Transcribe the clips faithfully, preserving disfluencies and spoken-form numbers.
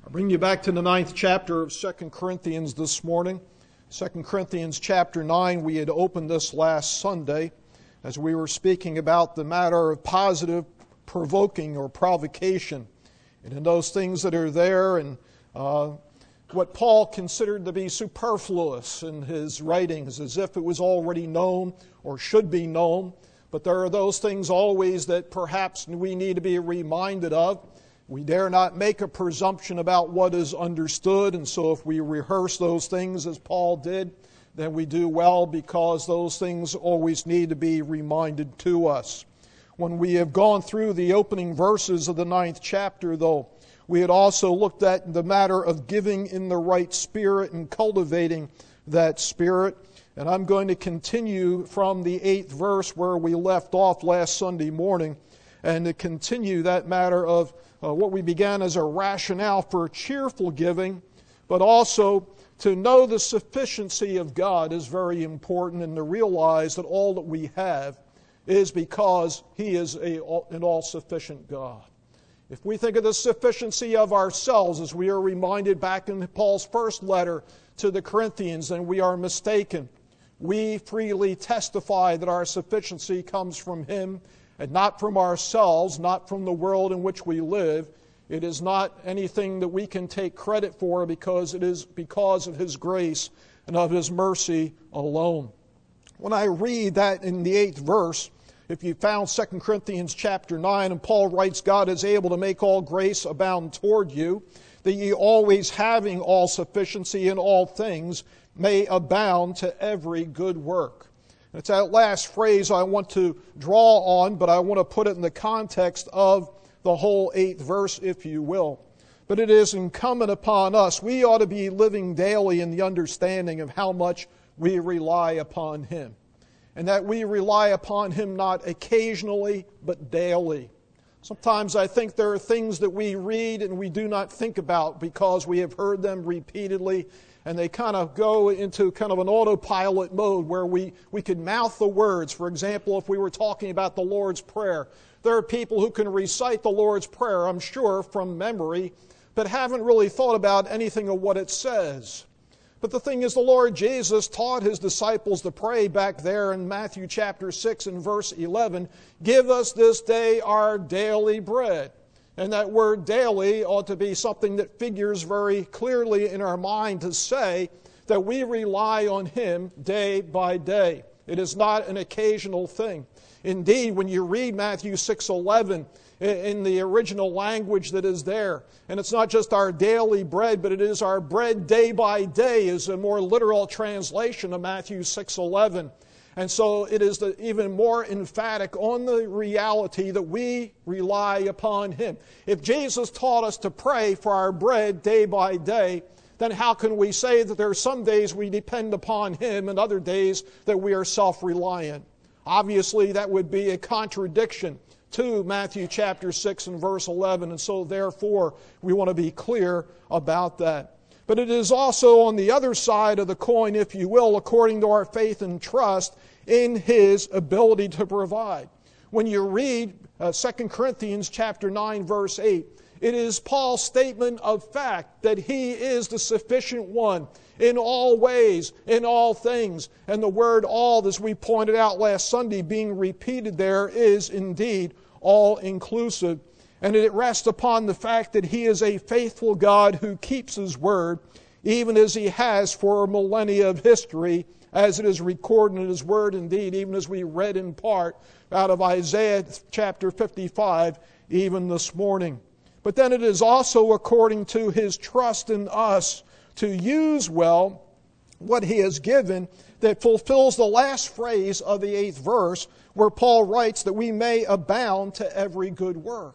I bring you back to the ninth chapter of Second Corinthians this morning. Second Corinthians chapter nine, we had opened this last Sunday as we were speaking about the matter of positive provoking or provocation. And in those things that are there and uh, what Paul considered to be superfluous in his writings, as if it was already known or should be known. But there are those things always that perhaps we need to be reminded of. We dare not make a presumption about what is understood, and so if we rehearse those things as Paul did, then we do well because those things always need to be reminded to us. When we have gone through the opening verses of the ninth chapter, though, we had also looked at the matter of giving in the right spirit and cultivating that spirit. And I'm going to continue from the eighth verse where we left off last Sunday morning and to continue that matter of uh, what we began as a rationale for cheerful giving, but also to know the sufficiency of God is very important, and to realize that all that we have is because He is a, an all-sufficient God. If we think of the sufficiency of ourselves, as we are reminded back in Paul's first letter to the Corinthians, then we are mistaken. We freely testify that our sufficiency comes from Him and not from ourselves, not from the world in which we live. It is not anything that we can take credit for because it is because of His grace and of His mercy alone. When I read that in the eighth verse, if you found Second Corinthians chapter nine, and Paul writes, God is able to make all grace abound toward you, that ye always having all sufficiency in all things may abound to every good work. And it's that last phrase I want to draw on, but I want to put it in the context of the whole eighth verse, if you will. But it is incumbent upon us. We ought to be living daily in the understanding of how much we rely upon Him. And that we rely upon Him not occasionally, but daily. Sometimes I think there are things that we read and we do not think about because we have heard them repeatedly, and they kind of go into kind of an autopilot mode where we, we could mouth the words. For example, if we were talking about the Lord's Prayer, there are people who can recite the Lord's Prayer, I'm sure, from memory, but haven't really thought about anything of what it says. But the thing is, the Lord Jesus taught His disciples to pray back there in Matthew chapter six and verse eleven, give us this day our daily bread. And that word daily ought to be something that figures very clearly in our mind to say that we rely on Him day by day. It is not an occasional thing. Indeed, when you read Matthew six eleven, in the original language that is there. And it's not just our daily bread, but it is our bread day by day is a more literal translation of Matthew six eleven. And so it is the, even more emphatic on the reality that we rely upon Him. If Jesus taught us to pray for our bread day by day, then how can we say that there are some days we depend upon Him and other days that we are self-reliant? Obviously, that would be a contradiction to Matthew chapter six and verse eleven, and so therefore we want to be clear about that. But it is also on the other side of the coin, if you will, according to our faith and trust in His ability to provide. When you read uh, Second Corinthians chapter nine verse eight, it is Paul's statement of fact that He is the sufficient one in all ways, in all things. And the word all, as we pointed out last Sunday, being repeated there is indeed all-inclusive. And it rests upon the fact that He is a faithful God who keeps His word, even as He has for millennia of history, as it is recorded in His word indeed, even as we read in part out of Isaiah chapter fifty-five, even this morning. But then it is also according to His trust in us to use well what He has given that fulfills the last phrase of the eighth verse where Paul writes that we may abound to every good work.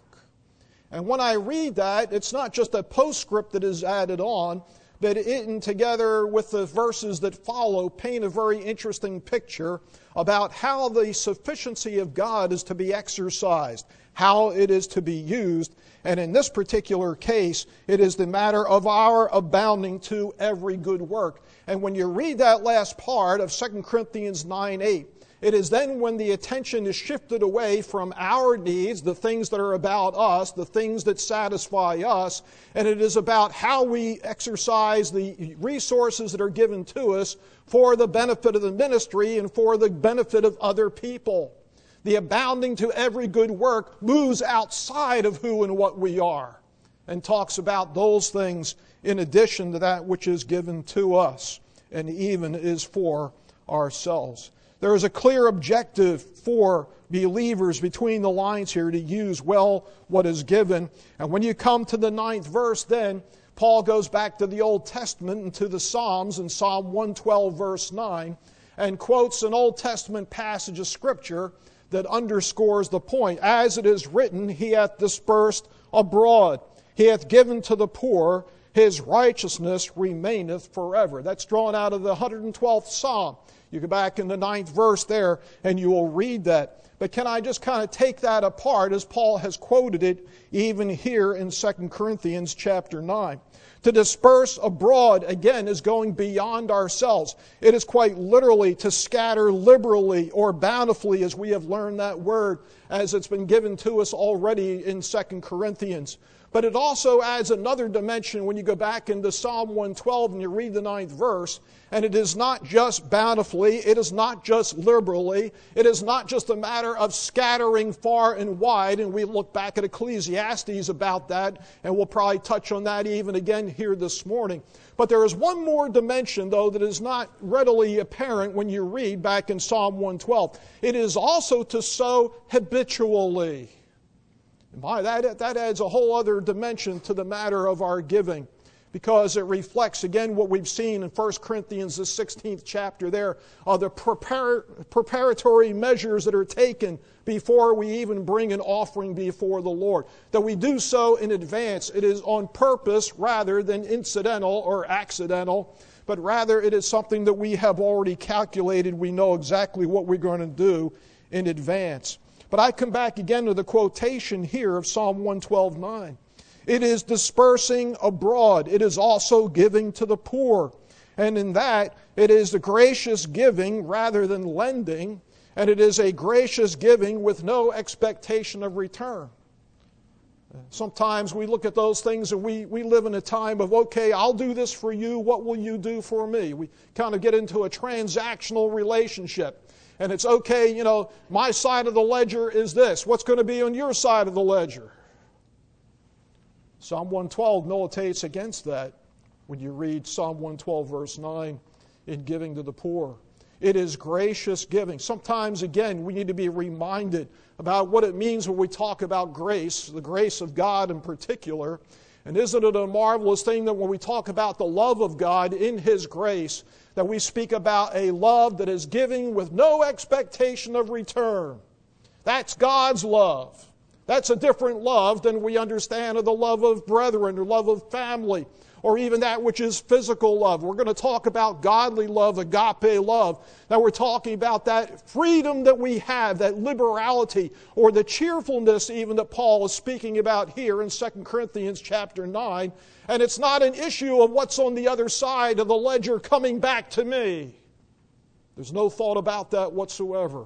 And when I read that, it's not just a postscript that is added on, but it, and together with the verses that follow, paint a very interesting picture about how the sufficiency of God is to be exercised, how it is to be used. And in this particular case, it is the matter of our abounding to every good work. And when you read that last part of Second Corinthians nine eight, It is then when the attention is shifted away from our needs, the things that are about us, the things that satisfy us, and it is about how we exercise the resources that are given to us for the benefit of the ministry and for the benefit of other people. The abounding to every good work moves outside of who and what we are and talks about those things in addition to that which is given to us and even is for ourselves. There is a clear objective for believers between the lines here to use well what is given. And when you come to the ninth verse, then Paul goes back to the Old Testament and to the Psalms in Psalm one twelve verse nine and quotes an Old Testament passage of Scripture that underscores the point. As it is written, He hath dispersed abroad. He hath given to the poor. His righteousness remaineth forever. That's drawn out of the one hundred twelfth Psalm. You go back in the ninth verse there and you will read that. But can I just kind of take that apart as Paul has quoted it even here in Second Corinthians chapter nine. To disperse abroad, again, is going beyond ourselves. It is quite literally to scatter liberally or bountifully, as we have learned that word, as it's been given to us already in Second Corinthians. But it also adds another dimension when you go back into Psalm one twelve and you read the ninth verse. And it is not just bountifully, it is not just liberally, it is not just a matter of scattering far and wide. And we look back at Ecclesiastes about that, and we'll probably touch on that even again here this morning. But there is one more dimension, though, that is not readily apparent when you read back in Psalm one twelve. It is also to sow habitually. And by that, that adds a whole other dimension to the matter of our giving, because it reflects, again, what we've seen in First Corinthians, the sixteenth chapter there, of the prepar- preparatory measures that are taken before we even bring an offering before the Lord. That we do so in advance. It is on purpose rather than incidental or accidental, but rather it is something that we have already calculated. We know exactly what we're going to do in advance. But I come back again to the quotation here of Psalm one twelve nine. It is dispersing abroad. It is also giving to the poor. And in that, it is the gracious giving rather than lending. And it is a gracious giving with no expectation of return. Sometimes we look at those things and we, we live in a time of, okay, I'll do this for you. What will you do for me? We kind of get into a transactional relationship. And it's okay, you know, my side of the ledger is this. What's going to be on your side of the ledger? Psalm one twelve militates against that when you read Psalm one twelve verse nine in giving to the poor. It is gracious giving. Sometimes, again, we need to be reminded about what it means when we talk about grace, the grace of God in particular. And isn't it a marvelous thing that when we talk about the love of God in His grace, that we speak about a love that is giving with no expectation of return? That's God's love. That's a different love than we understand of the love of brethren or love of family, or even that which is physical love. We're going to talk about godly love, agape love. Now we're talking about that freedom that we have, that liberality, or the cheerfulness even that Paul is speaking about here in Second Corinthians chapter nine. And it's not an issue of what's on the other side of the ledger coming back to me. There's no thought about that whatsoever.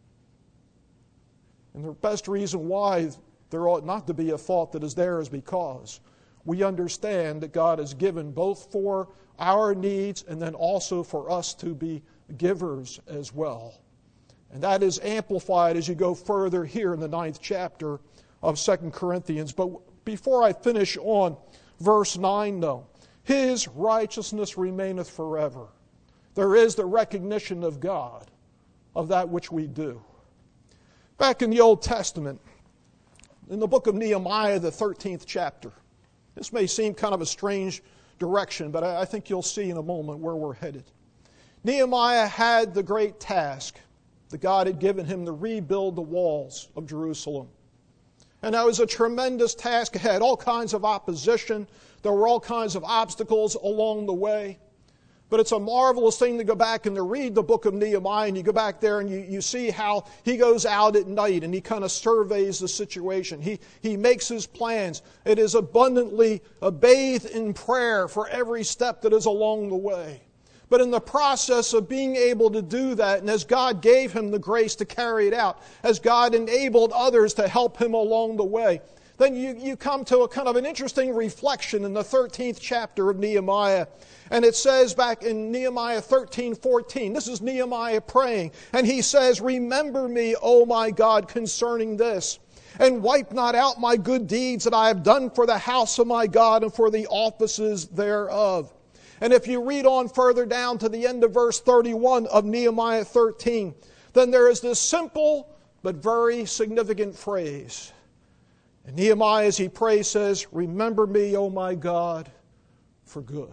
And the best reason why there ought not to be a thought that is there is because we understand that God has given both for our needs and then also for us to be givers as well. And that is amplified as you go further here in the ninth chapter of Second Corinthians. But before I finish on verse nine, though, His righteousness remaineth forever. There is the recognition of God of that which we do. Back in the Old Testament, in the book of Nehemiah, the thirteenth chapter, this may seem kind of a strange direction, but I think you'll see in a moment where we're headed. Nehemiah had the great task that God had given him to rebuild the walls of Jerusalem. And that was a tremendous task. It had all kinds of opposition. There were all kinds of obstacles along the way. But it's a marvelous thing to go back and to read the book of Nehemiah, and you go back there and you, you see how he goes out at night and he kind of surveys the situation. He, he makes his plans. It is abundantly bathed in prayer for every step that is along the way. But in the process of being able to do that, and as God gave him the grace to carry it out, as God enabled others to help him along the way, then you, you come to a kind of an interesting reflection in the thirteenth chapter of Nehemiah. And it says back in Nehemiah thirteen fourteen, this is Nehemiah praying, and he says, "Remember me, O my God, concerning this, and wipe not out my good deeds that I have done for the house of my God and for the offices thereof." And if you read on further down to the end of verse thirty-one of Nehemiah thirteen, then there is this simple but very significant phrase. And Nehemiah, as he prays, says, "Remember me, O my God, for good."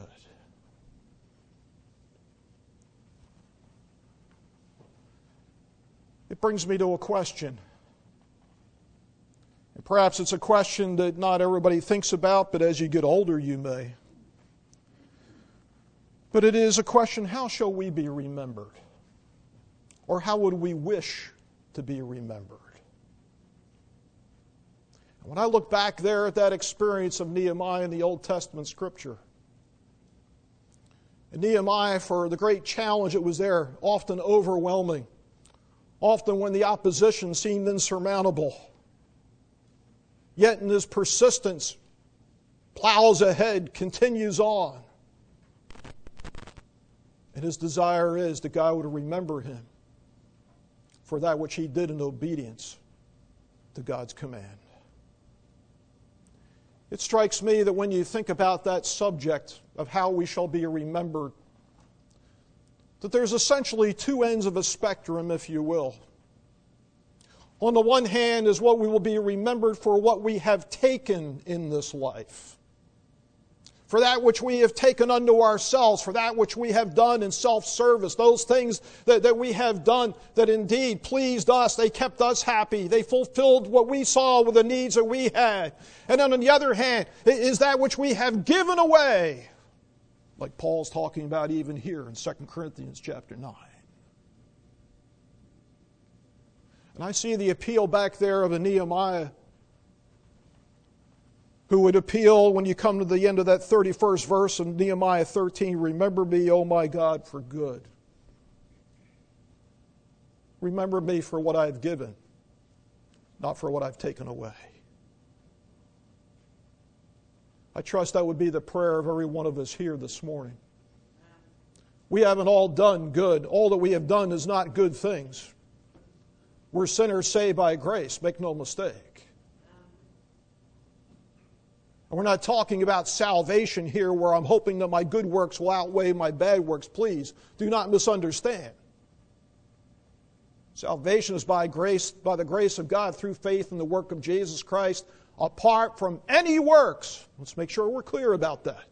It brings me to a question. And perhaps it's a question that not everybody thinks about, but as you get older you may. But it is a question, how shall we be remembered? Or how would we wish to be remembered? And when I look back there at that experience of Nehemiah in the Old Testament Scripture, and Nehemiah, for the great challenge that was there, often overwhelming, often when the opposition seemed insurmountable, yet in his persistence, plows ahead, continues on. And his desire is that God would remember him for that which he did in obedience to God's command. It strikes me that when you think about that subject of how we shall be remembered, that there's essentially two ends of a spectrum, if you will. On the one hand is what we will be remembered for what we have taken in this life. For that which we have taken unto ourselves, for that which we have done in self-service, those things that, that we have done that indeed pleased us, they kept us happy, they fulfilled what we saw with the needs that we had. And then on the other hand, is that which we have given away, like Paul's talking about even here in Second Corinthians chapter nine. And I see the appeal back there of a Nehemiah who would appeal when you come to the end of that thirty-first verse of Nehemiah thirteen, "Remember me, O my God, for good." Remember me for what I have given, not for what I've taken away. I trust that would be the prayer of every one of us here this morning. We haven't all done good. All that we have done is not good things. We're sinners saved by grace, make no mistake. And we're not talking about salvation here where I'm hoping that my good works will outweigh my bad works. Please, do not misunderstand. Salvation is by grace, by the grace of God through faith in the work of Jesus Christ, apart from any works. Let's make sure we're clear about that.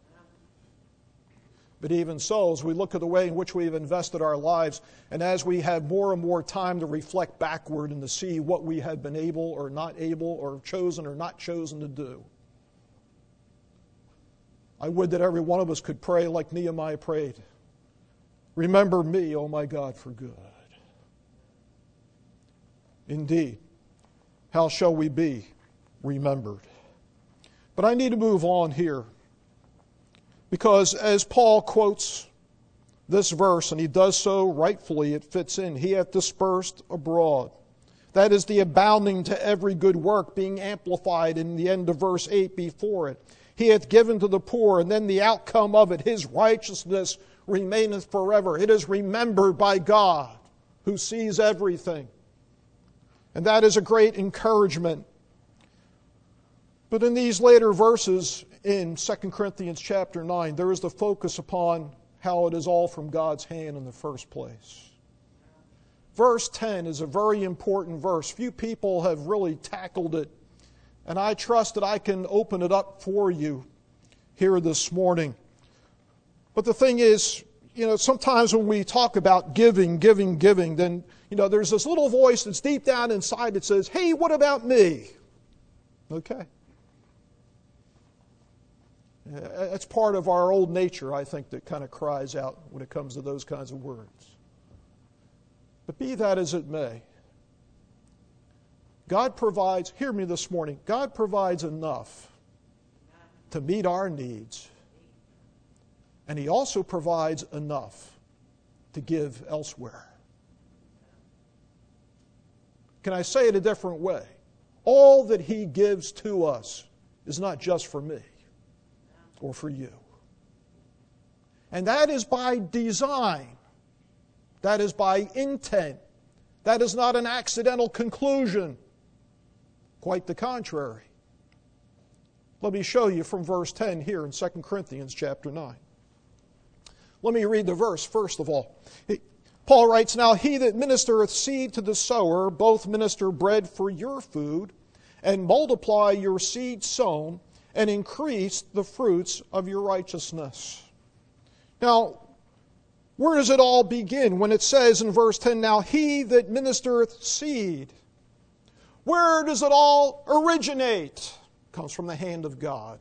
But even so, as we look at the way in which we have invested our lives, and as we have more and more time to reflect backward and to see what we have been able or not able or chosen or not chosen to do, I would that every one of us could pray like Nehemiah prayed. Remember me, O my God, for good. Indeed, how shall we be remembered? But I need to move on here, because as Paul quotes this verse, and he does so rightfully, it fits in. He hath dispersed abroad. That is the abounding to every good work, being amplified in the end of verse eight before it. He hath given to the poor, and then the outcome of it, his righteousness remaineth forever. It is remembered by God, who sees everything. And that is a great encouragement. But in these later verses in Second Corinthians chapter nine, there is the focus upon how it is all from God's hand in the first place. Verse ten is a very important verse. Few people have really tackled it, and I trust that I can open it up for you here this morning. But the thing is, you know, sometimes when we talk about giving, giving, giving, then, you know, there's this little voice that's deep down inside that says, hey, what about me? Okay. That's part of our old nature, I think, that kind of cries out when it comes to those kinds of words. But be that as it may, God provides, hear me this morning, God provides enough to meet our needs. And He also provides enough to give elsewhere. Can I say it a different way? All that He gives to us is not just for me or for you. And that is by design. That is by intent. That is not an accidental conclusion. Quite the contrary. Let me show you from verse ten here in Second Corinthians chapter nine. Let me read the verse first of all. Paul writes, "Now he that ministereth seed to the sower, both minister bread for your food, and multiply your seed sown, and increase the fruits of your righteousness." Now, where does it all begin when it says in verse ten, "Now he that ministereth seed"? Where does it all originate? It comes from the hand of God.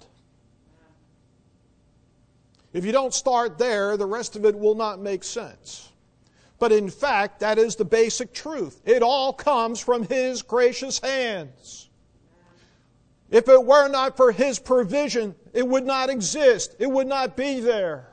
If you don't start there, the rest of it will not make sense. But in fact, that is the basic truth. It all comes from His gracious hands. If it were not for His provision, it would not exist. It would not be there.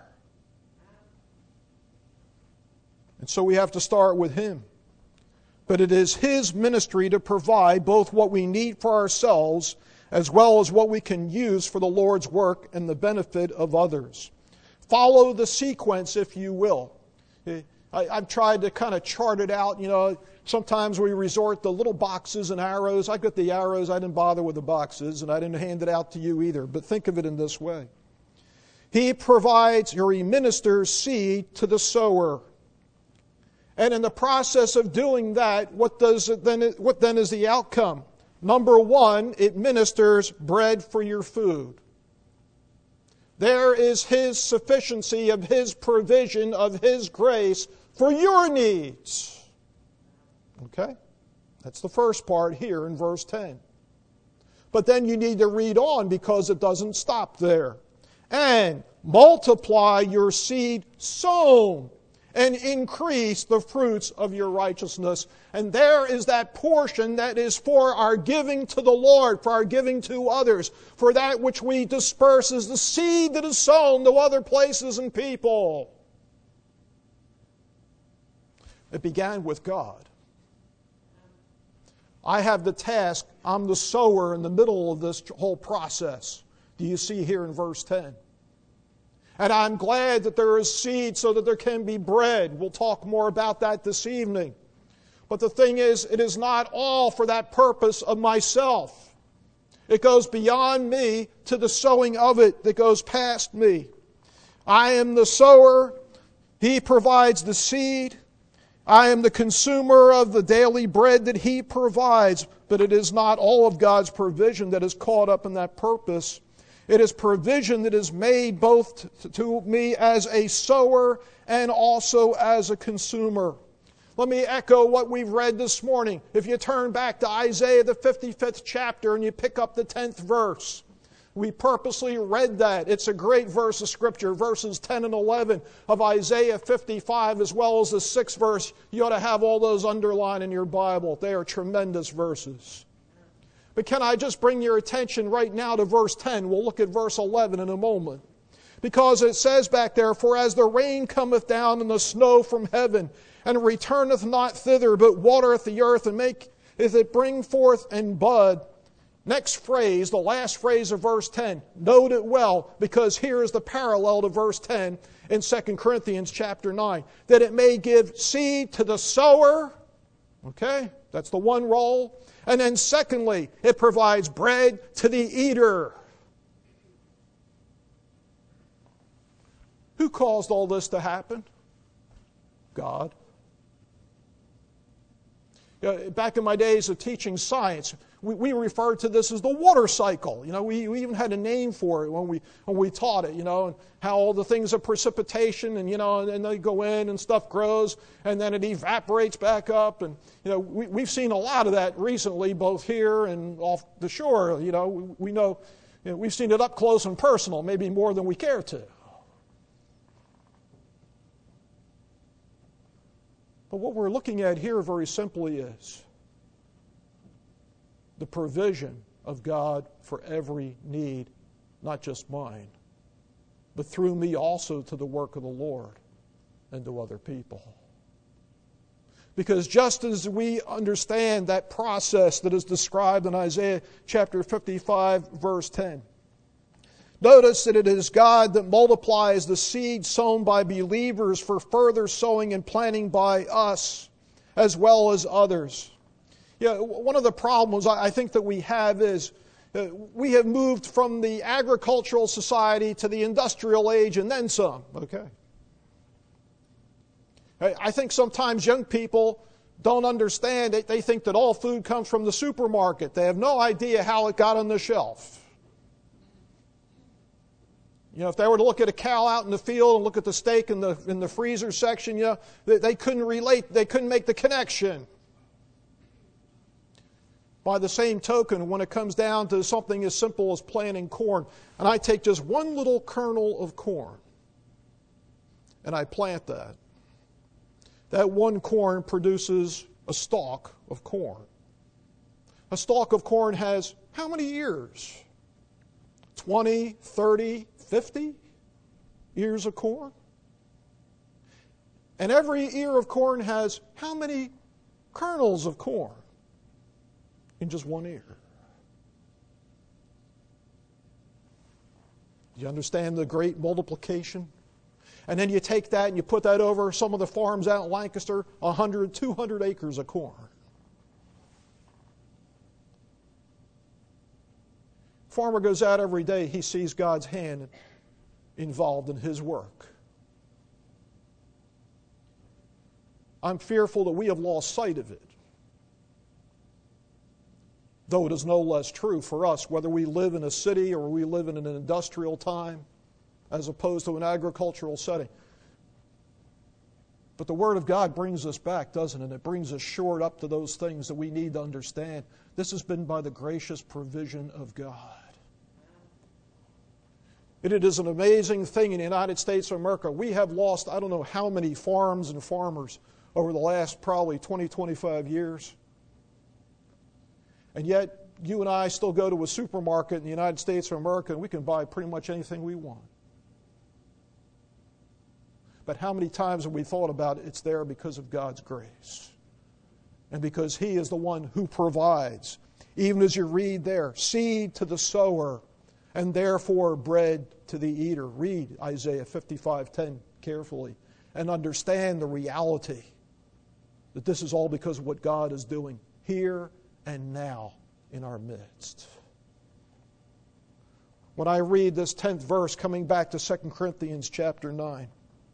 And so we have to start with Him. But it is His ministry to provide both what we need for ourselves as well as what we can use for the Lord's work and the benefit of others. Follow the sequence, if you will. I, I've tried to kind of chart it out. You know, sometimes we resort to little boxes and arrows. I got the arrows. I didn't bother with the boxes, and I didn't hand it out to you either. But think of it in this way. He provides, or He ministers seed to the sower. And in the process of doing that, what does it then? What then is the outcome? Number one, it ministers bread for your food. There is His sufficiency of His provision, of His grace for your needs. Okay? That's the first part here in verse ten. But then you need to read on because it doesn't stop there. And multiply your seed sown, and increase the fruits of your righteousness. And there is that portion that is for our giving to the Lord, for our giving to others, for that which we disperse is the seed that is sown to other places and people. It began with God. I have the task, I'm the sower in the middle of this whole process. Do you see here in verse ten? And I'm glad that there is seed so that there can be bread. We'll talk more about that this evening. But the thing is, it is not all for that purpose of myself. It goes beyond me to the sowing of it that goes past me. I am the sower. He provides the seed. I am the consumer of the daily bread that He provides. But it is not all of God's provision that is caught up in that purpose. It is provision that is made both to me as a sower and also as a consumer. Let me echo what we've read this morning. If you turn back to Isaiah, the fifty-fifth chapter, and you pick up the tenth verse, we purposely read that. It's a great verse of Scripture, verses ten and eleven of Isaiah fifty-five, as well as the sixth verse. You ought to have all those underlined in your Bible. They are tremendous verses. But can I just bring your attention right now to verse ten? We'll look at verse eleven in a moment. Because it says back there, "For as the rain cometh down and the snow from heaven, and returneth not thither, but watereth the earth, and maketh it bring forth and bud." Next phrase, the last phrase of verse ten. Note it well, because here is the parallel to verse ten in Second Corinthians chapter nine. That it may give seed to the sower. Okay, that's the one role. And then secondly, it provides bread to the eater. Who caused all this to happen? God. Back in my days of teaching science, we, we referred to this as the water cycle. You know, we, we even had a name for it when we when we taught it. You know, and how all the things of precipitation, and you know, and, and they go in and stuff grows, and then it evaporates back up, and you know, we, we've seen a lot of that recently, both here and off the shore. You know, we, we know, you know, we've seen it up close and personal, maybe more than we care to. But what we're looking at here very simply is the provision of God for every need, not just mine, but through me also to the work of the Lord and to other people. Because just as we understand that process that is described in Isaiah chapter fifty-five, verse ten, notice that it is God that multiplies the seed sown by believers for further sowing and planting by us, as well as others. Yeah, one of the problems I think that we have is uh, we have moved from the agricultural society to the industrial age and then some, okay? I think sometimes young people don't understand. They, they think that all food comes from the supermarket. They have no idea how it got on the shelf. You know, if they were to look at a cow out in the field and look at the steak in the in the freezer section, you know, they, they couldn't relate. They couldn't make the connection. By the same token, when it comes down to something as simple as planting corn, and I take just one little kernel of corn and I plant that, that one corn produces a stalk of corn. A stalk of corn has how many ears? twenty, thirty, fifty ears of corn? And every ear of corn has how many kernels of corn in just one ear? Do you understand the great multiplication? And then you take that and you put that over some of the farms out in Lancaster, one hundred, two hundred acres of corn. Farmer goes out every day, he sees God's hand involved in his work. I'm fearful that we have lost sight of it. Though it is no less true for us, whether we live in a city or we live in an industrial time, as opposed to an agricultural setting. But the Word of God brings us back, doesn't it? It brings us short up to those things that we need to understand. This has been by the gracious provision of God. And it is an amazing thing in the United States of America. We have lost, I don't know how many farms and farmers over the last probably twenty, twenty-five years. And yet, you and I still go to a supermarket in the United States of America and we can buy pretty much anything we want. But how many times have we thought about it? It's there because of God's grace. And because He is the one who provides. Even as you read there, seed to the sower, and therefore bread to the eater. Read Isaiah fifty-five ten carefully and understand the reality that this is all because of what God is doing here and now in our midst. When I read this tenth verse, coming back to Second Corinthians chapter nine,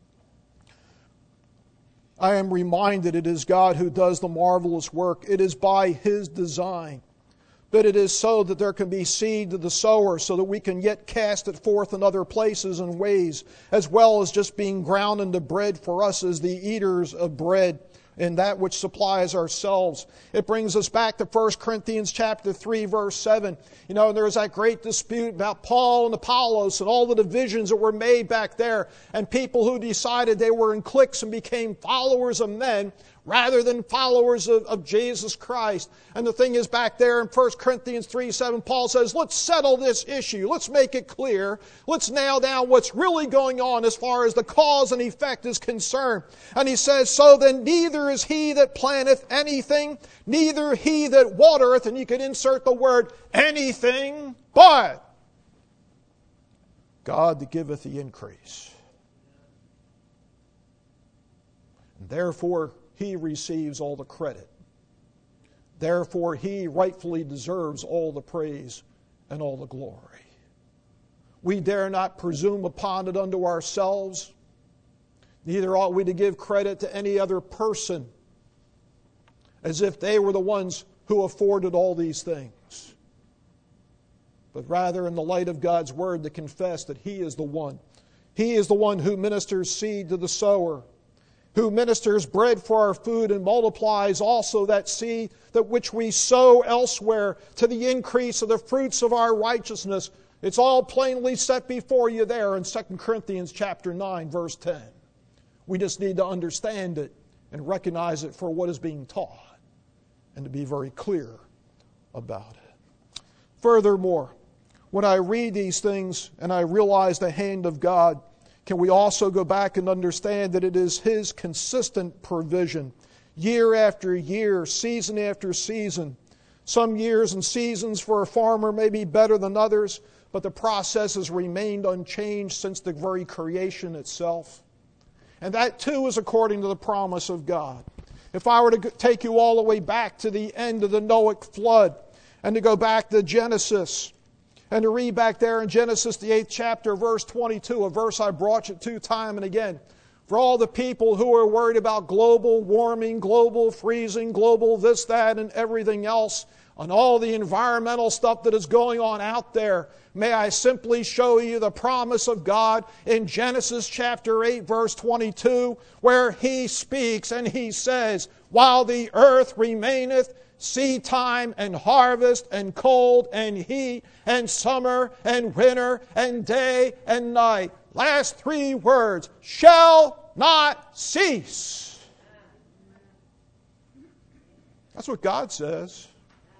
I am reminded it is God who does the marvelous work. It is by His design. But it is so that there can be seed to the sower, so that we can yet cast it forth in other places and ways, as well as just being ground into bread for us as the eaters of bread, and that which supplies ourselves. It brings us back to First Corinthians chapter three, verse seven. You know, there was that great dispute about Paul and Apollos and all the divisions that were made back there, and people who decided they were in cliques and became followers of men rather than followers of, of Jesus Christ. And the thing is, back there in First Corinthians three seven, Paul says, let's settle this issue. Let's make it clear. Let's nail down what's really going on as far as the cause and effect is concerned. And he says, so then neither is he that planteth anything, neither he that watereth, and you can insert the word anything, but God that giveth the increase. And therefore, He receives all the credit. Therefore, He rightfully deserves all the praise and all the glory. We dare not presume upon it unto ourselves. Neither ought we to give credit to any other person as if they were the ones who afforded all these things. But rather, in the light of God's Word, to confess that He is the one. He is the one who ministers seed to the sower, who ministers bread for our food and multiplies also that seed that which we sow elsewhere to the increase of the fruits of our righteousness. It's all plainly set before you there in Second Corinthians chapter nine, verse ten. We just need to understand it and recognize it for what is being taught and to be very clear about it. Furthermore, when I read these things and I realize the hand of God, can we also go back and understand that it is His consistent provision, year after year, season after season. Some years and seasons for a farmer may be better than others, but the process has remained unchanged since the very creation itself. And that too is according to the promise of God. If I were to take you all the way back to the end of the Noahic flood, and to go back to Genesis, and to read back there in Genesis, the eighth chapter, verse twenty-two, a verse I brought you to time and again. For all the people who are worried about global warming, global freezing, global this, that, and everything else, and all the environmental stuff that is going on out there, may I simply show you the promise of God in Genesis chapter eight, verse twenty-two, where He speaks and He says, while the earth remaineth, seed time and harvest and cold and heat and summer and winter and day and night. Last three words, shall not cease. That's what God says.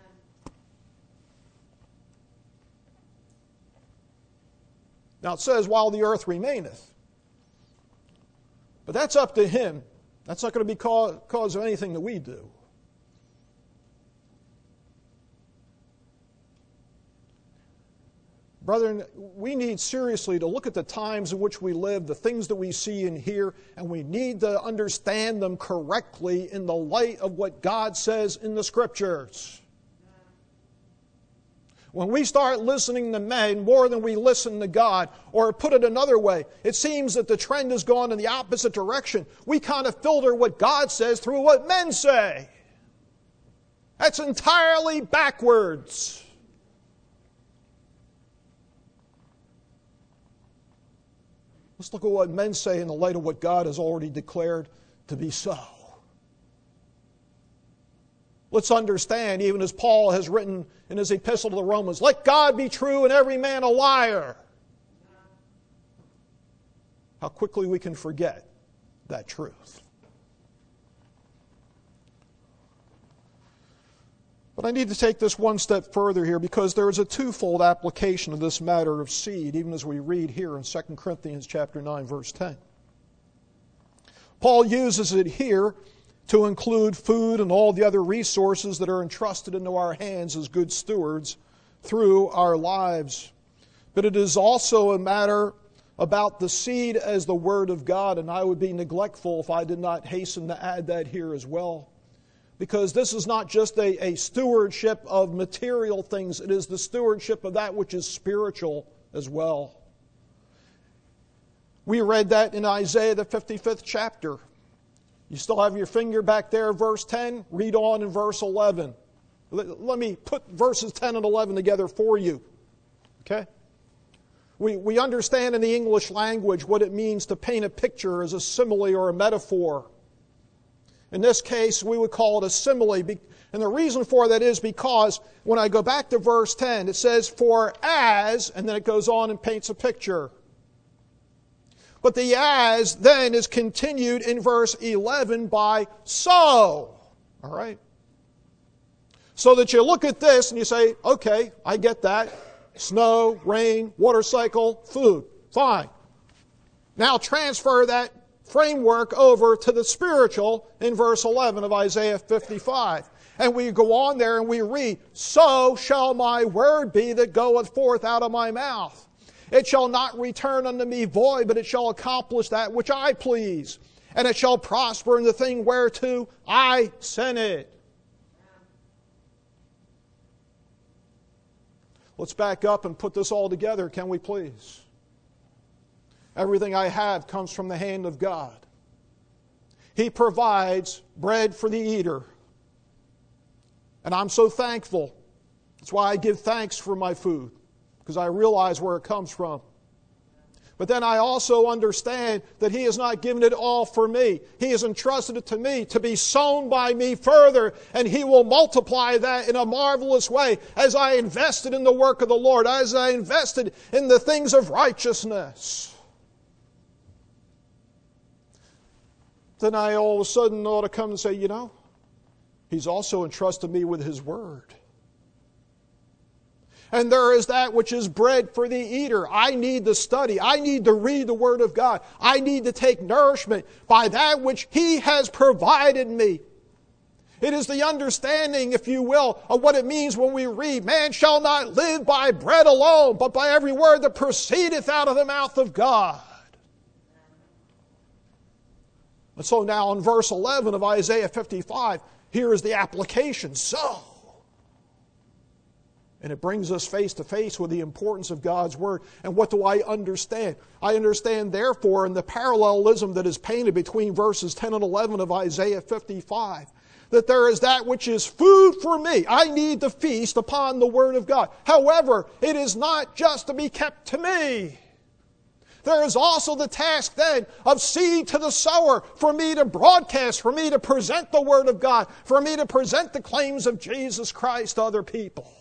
Now it says, while the earth remaineth. But that's up to Him. That's not going to be cause, cause of anything that we do. Brethren, we need seriously to look at the times in which we live, the things that we see and hear, and we need to understand them correctly in the light of what God says in the Scriptures. When we start listening to men more than we listen to God, or put it another way, it seems that the trend has gone in the opposite direction. We kind of filter what God says through what men say. That's entirely backwards. Let's look at what men say in the light of what God has already declared to be so. Let's understand, even as Paul has written in his epistle to the Romans, let God be true and every man a liar. How quickly we can forget that truth. But I need to take this one step further here, because there is a twofold application of this matter of seed, even as we read here in Second Corinthians chapter nine, verse ten. Paul uses it here to include food and all the other resources that are entrusted into our hands as good stewards through our lives. But it is also a matter about the seed as the Word of God, and I would be neglectful if I did not hasten to add that here as well. Because this is not just a, a stewardship of material things, it is the stewardship of that which is spiritual as well. We read that in Isaiah, the fifty-fifth chapter. You still have your finger back there, verse ten? Read on in verse eleven. Let, let me put verses ten and eleven together for you. Okay? We, we understand in the English language what it means to paint a picture as a simile or a metaphor. In this case, we would call it a simile. And the reason for that is because when I go back to verse ten, it says, for as, and then it goes on and paints a picture. But the as then is continued in verse eleven by so. All right? So that you look at this and you say, okay, I get that. Snow, rain, water cycle, food. Fine. Now transfer that framework over to the spiritual in verse eleven of Isaiah fifty-five. And we go on there and we read, so shall my word be that goeth forth out of my mouth. It shall not return unto me void, but it shall accomplish that which I please. And it shall prosper in the thing whereto I sent it. Let's back up and put this all together, can we please? Everything I have comes from the hand of God. He provides bread for the eater. And I'm so thankful. That's why I give thanks for my food, because I realize where it comes from. But then I also understand that He has not given it all for me. He has entrusted it to me to be sown by me further, and He will multiply that in a marvelous way as I invested in the work of the Lord, as I invested in the things of righteousness. Then I all of a sudden ought to come and say, you know, He's also entrusted me with His Word. And there is that which is bread for the eater. I need to study. I need to read the Word of God. I need to take nourishment by that which He has provided me. It is the understanding, if you will, of what it means when we read, man shall not live by bread alone, but by every word that proceedeth out of the mouth of God. And so now in verse eleven of Isaiah fifty-five, here is the application. So, and it brings us face to face with the importance of God's Word. And what do I understand? I understand, therefore, in the parallelism that is painted between verses ten and eleven of Isaiah fifty-five, that there is that which is food for me. I need to feast upon the Word of God. However, it is not just to be kept to me. There is also the task then of seed to the sower, for me to broadcast, for me to present the Word of God, for me to present the claims of Jesus Christ to other people.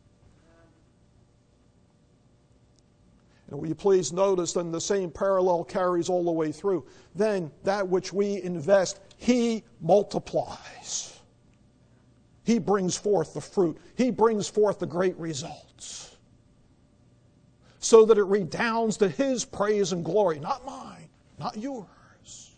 And will you please notice then the same parallel carries all the way through. Then that which we invest, He multiplies. He brings forth the fruit. He brings forth the great results. So that it redounds to His praise and glory, not mine, not yours.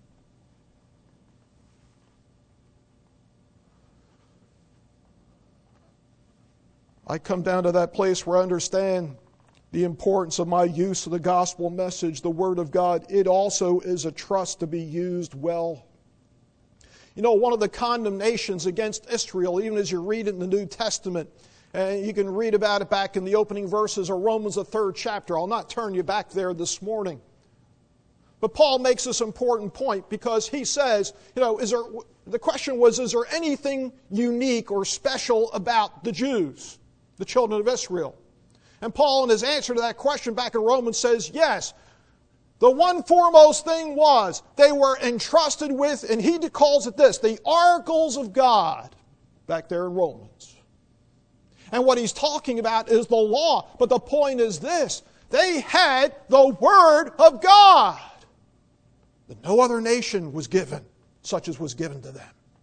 I come down to that place where I understand the importance of my use of the gospel message, the Word of God. It also is a trust to be used well. You know, one of the condemnations against Israel, even as you read it in the New Testament, and you can read about it back in the opening verses of Romans, the third chapter. I'll not turn you back there this morning. But Paul makes this important point because he says, you know, is there, the question was, is there anything unique or special about the Jews, the children of Israel? And Paul, in his answer to that question back in Romans, says, yes. The one foremost thing was they were entrusted with, and he calls it this, the oracles of God, back there in Romans. And what he's talking about is the law. But the point is this, they had the Word of God that no other nation was given, such as was given to them.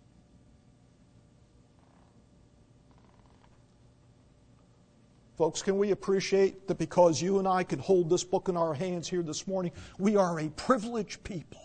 Folks, can we appreciate that because you and I can hold this book in our hands here this morning, we are a privileged people.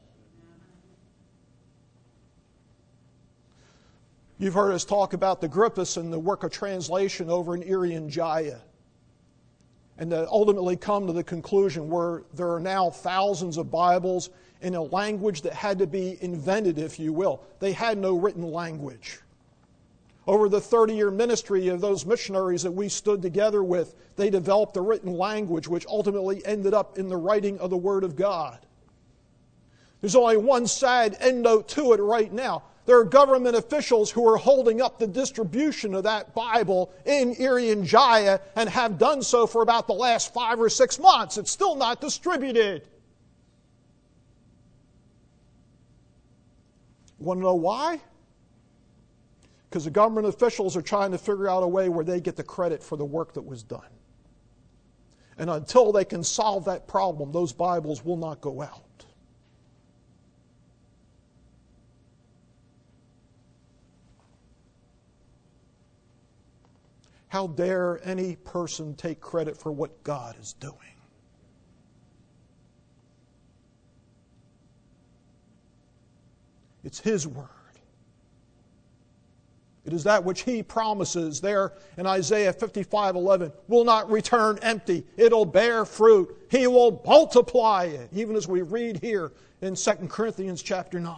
You've heard us talk about the Grippus and the work of translation over in Irian Jaya. And to ultimately come to the conclusion where there are now thousands of Bibles in a language that had to be invented, if you will. They had no written language. Over the thirty-year ministry of those missionaries that we stood together with, they developed a written language which ultimately ended up in the writing of the Word of God. There's only one sad endnote to it right now. There are government officials who are holding up the distribution of that Bible in Irian Jaya and have done so for about the last five or six months. It's still not distributed. You want to know why? Because the government officials are trying to figure out a way where they get the credit for the work that was done. And until they can solve that problem, those Bibles will not go out. How dare any person take credit for what God is doing? It's His Word. It is that which He promises there in Isaiah fifty-five eleven will not return empty. It'll bear fruit. He will multiply it, even as we read here in Second Corinthians chapter nine.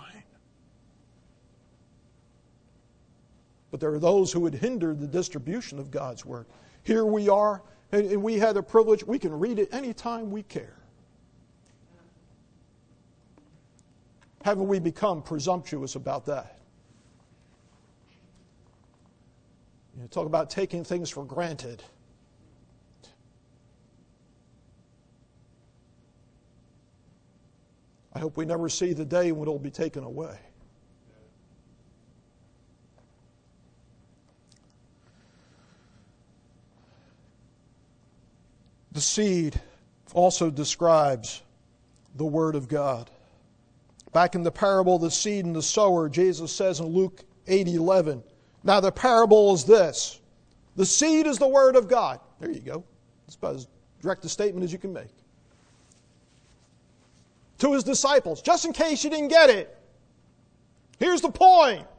But there are those who would hinder the distribution of God's Word. Here we are, and we have the privilege, we can read it anytime we care. Haven't we become presumptuous about that? You know, talk about taking things for granted. I hope we never see the day when it will be taken away. The seed also describes the Word of God. Back in the parable of the seed and the sower, Jesus says in Luke eight eleven, now the parable is this. The seed is the Word of God. There you go. That's about as direct a statement as you can make. To his disciples, just in case you didn't get it, here's the point.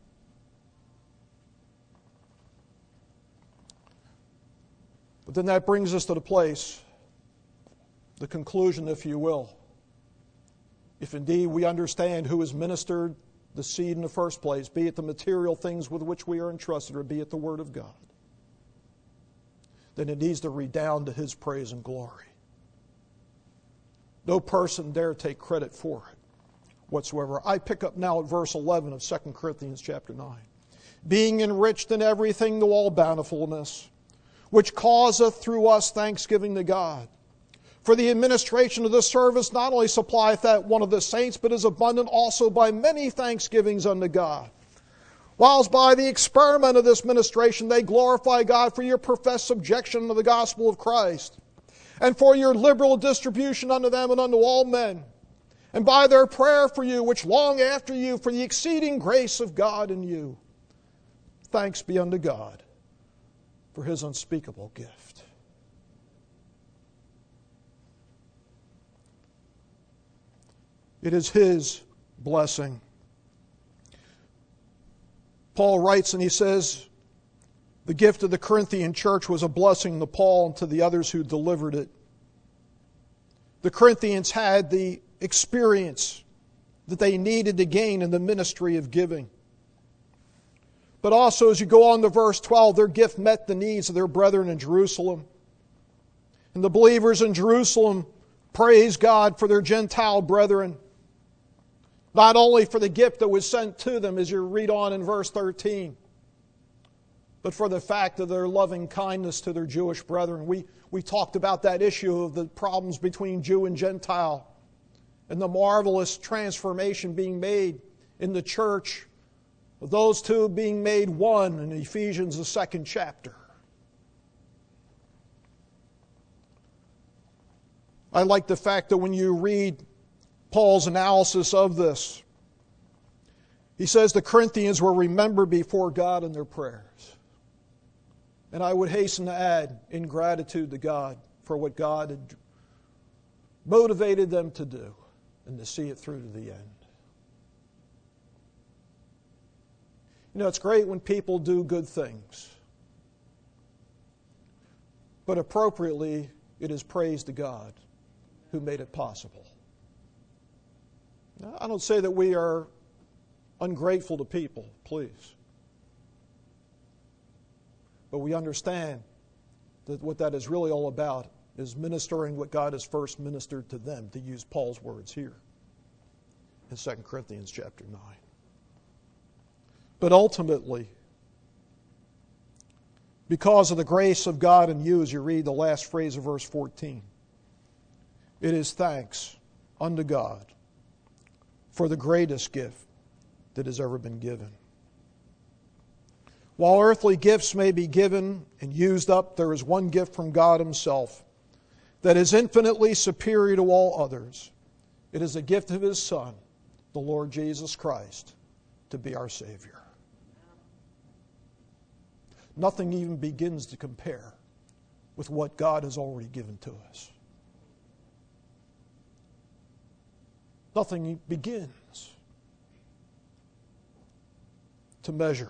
But then that brings us to the place, the conclusion, if you will. If indeed we understand who has ministered the seed in the first place, be it the material things with which we are entrusted, or be it the Word of God, then it needs to redound to His praise and glory. No person dare take credit for it whatsoever. I pick up now at verse eleven of Second Corinthians chapter nine. Being enriched in everything to all bountifulness, which causeth through us thanksgiving to God. For the administration of this service not only supplieth that one of the saints, but is abundant also by many thanksgivings unto God. Whilst by the experiment of this ministration they glorify God for your professed subjection to the gospel of Christ, and for your liberal distribution unto them and unto all men, and by their prayer for you, which long after you, for the exceeding grace of God in you. Thanks be unto God for His unspeakable gift. It is His blessing. Paul writes and he says, the gift of the Corinthian church was a blessing to Paul and to the others who delivered it. The Corinthians had the experience that they needed to gain in the ministry of giving. But also, as you go on to verse twelve, their gift met the needs of their brethren in Jerusalem. And the believers in Jerusalem praised God for their Gentile brethren. Not only for the gift that was sent to them, as you read on in verse thirteen, but for the fact of their loving kindness to their Jewish brethren. We, we talked about that issue of the problems between Jew and Gentile, and the marvelous transformation being made in the church, of those two being made one in Ephesians, the second chapter. I like the fact that when you read Paul's analysis of this, he says the Corinthians were remembered before God in their prayers. And I would hasten to add, in gratitude to God for what God had motivated them to do and to see it through to the end. You know, it's great when people do good things. But appropriately, it is praise to God who made it possible. Now, I don't say that we are ungrateful to people, please. But we understand that what that is really all about is ministering what God has first ministered to them, to use Paul's words here in Second Corinthians chapter nine. But ultimately, because of the grace of God in you, as you read the last phrase of verse fourteen, it is thanks unto God for the greatest gift that has ever been given. While earthly gifts may be given and used up, there is one gift from God Himself that is infinitely superior to all others. It is the gift of His Son, the Lord Jesus Christ, to be our Savior. Nothing even begins to compare with what God has already given to us. Nothing begins to measure.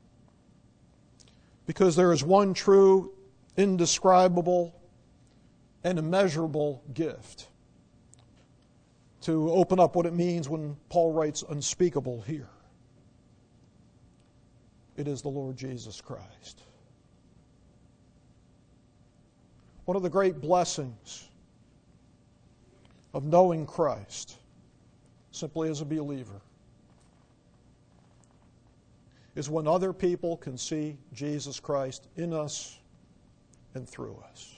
Because there is one true, indescribable, and immeasurable gift. To open up what it means when Paul writes unspeakable here. It is the Lord Jesus Christ. One of the great blessings of knowing Christ, simply as a believer, is when other people can see Jesus Christ in us and through us.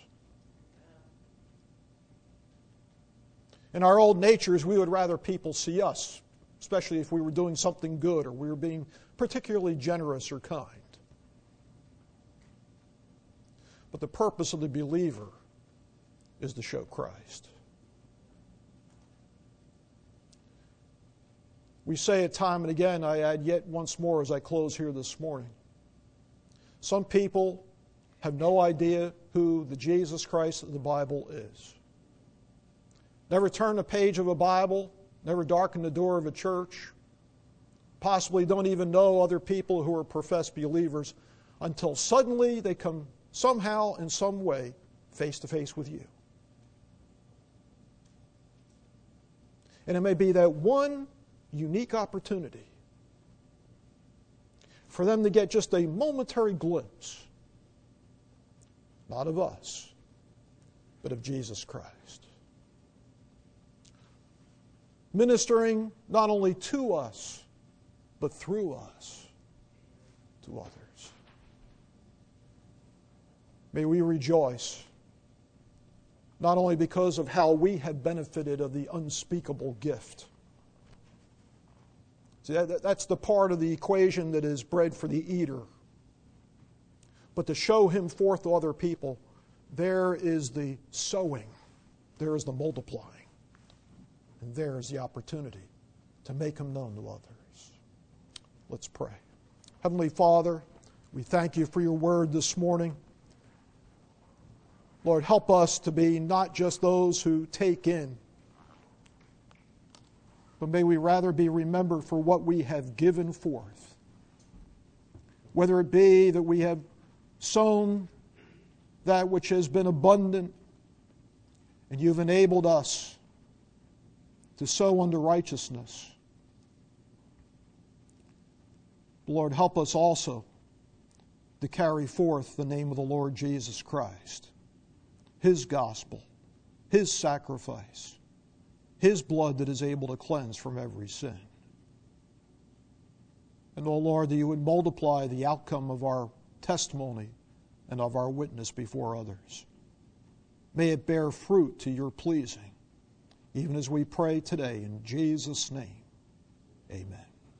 In our old natures, we would rather people see us, especially if we were doing something good or we were being particularly generous or kind. But the purpose of the believer is to show Christ. We say it time and again, I add yet once more as I close here this morning. Some people have no idea who the Jesus Christ of the Bible is. Never turn a page of a Bible, never darken the door of a church, possibly don't even know other people who are professed believers until suddenly they come somehow in some way face to face with you. And it may be that one unique opportunity for them to get just a momentary glimpse, not of us, but of Jesus Christ. Ministering not only to us, but through us to others. May we rejoice, not only because of how we have benefited of the unspeakable gift. See, that, that's the part of the equation that is bread for the eater. But to show Him forth to other people, there is the sowing, there is the multiplying, and there is the opportunity to make Him known to others. Let's pray. Heavenly Father, we thank You for Your word this morning. Lord, help us to be not just those who take in, but may we rather be remembered for what we have given forth. Whether it be that we have sown that which has been abundant, and You've enabled us to sow unto righteousness. Lord, help us also to carry forth the name of the Lord Jesus Christ, His gospel, His sacrifice, His blood that is able to cleanse from every sin. And, oh Lord, that You would multiply the outcome of our testimony and of our witness before others. May it bear fruit to Your pleasing, even as we pray today in Jesus' name. Amen.